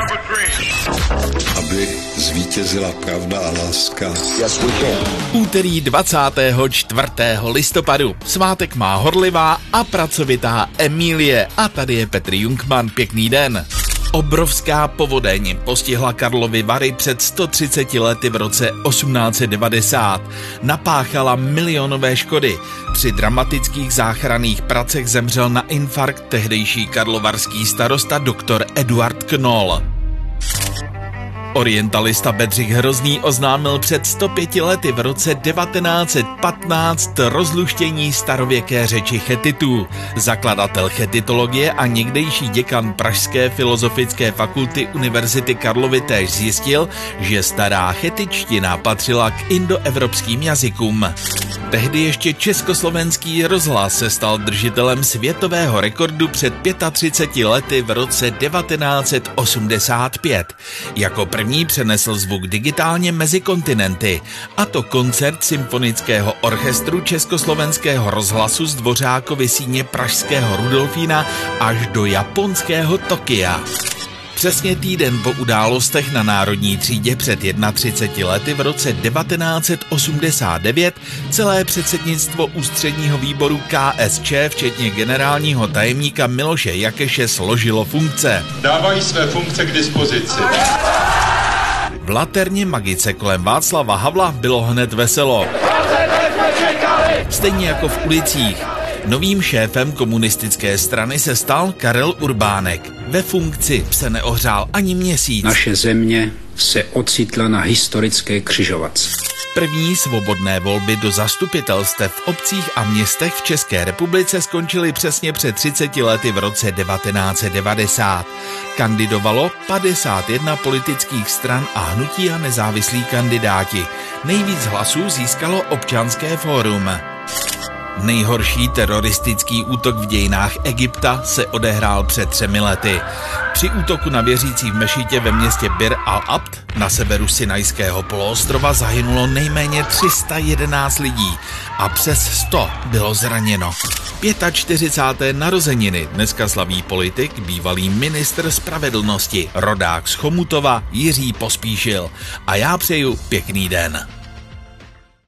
Aby zvítězila pravda a láska. Úterý 24. listopadu. Svátek má horlivá a pracovitá Emílie. A tady je Petr Jungmann. Pěkný den. Obrovská povodeň postihla Karlovy Vary před 130 lety v roce 1890. Napáchala milionové škody. Při dramatických záchranných pracech zemřel na infarkt tehdejší karlovarský starosta doktor Eduard Knoll. Orientalista Bedřich Hrozný oznámil před 105 lety v roce 1915 rozluštění starověké řeči Chetitů. Zakladatel chetitologie a někdejší děkan Pražské filozofické fakulty Univerzity Karlovy též zjistil, že stará chetičtina patřila k indoevropským jazykům. Tehdy ještě Československý rozhlas se stal držitelem světového rekordu před 35 lety v roce 1985. Jako první přenesl zvuk digitálně mezi kontinenty, a to koncert symfonického orchestru Československého rozhlasu z Dvořákovy síně pražského Rudolfína až do japonského Tokia. Přesně týden po událostech na Národní třídě před 31 lety v roce 1989 celé předsednictvo ústředního výboru KSČ, včetně generálního tajemníka Miloše Jakeše, složilo funkce. Dávají své funkce k dispozici. V Laterně Magice kolem Václava Havla bylo hned veselo. Stejně jako v ulicích. Novým šéfem komunistické strany se stal Karel Urbánek. Ve funkci se neohřál ani měsíc. Naše země se ocitla na historické křižovatce. První svobodné volby do zastupitelstev v obcích a městech v České republice skončily přesně před 30 lety v roce 1990. Kandidovalo 51 politických stran a hnutí a nezávislí kandidáti. Nejvíc hlasů získalo Občanské fórum. Nejhorší teroristický útok v dějinách Egypta se odehrál před 3 lety. Při útoku na věřící v mešitě ve městě Bir al-Abd na severu Sinajského poloostrova zahynulo nejméně 311 lidí a přes 100 bylo zraněno. 45. narozeniny dneska slaví politik, bývalý ministr spravedlnosti, rodák z Chomutova Jiří Pospíšil. A já přeju pěkný den.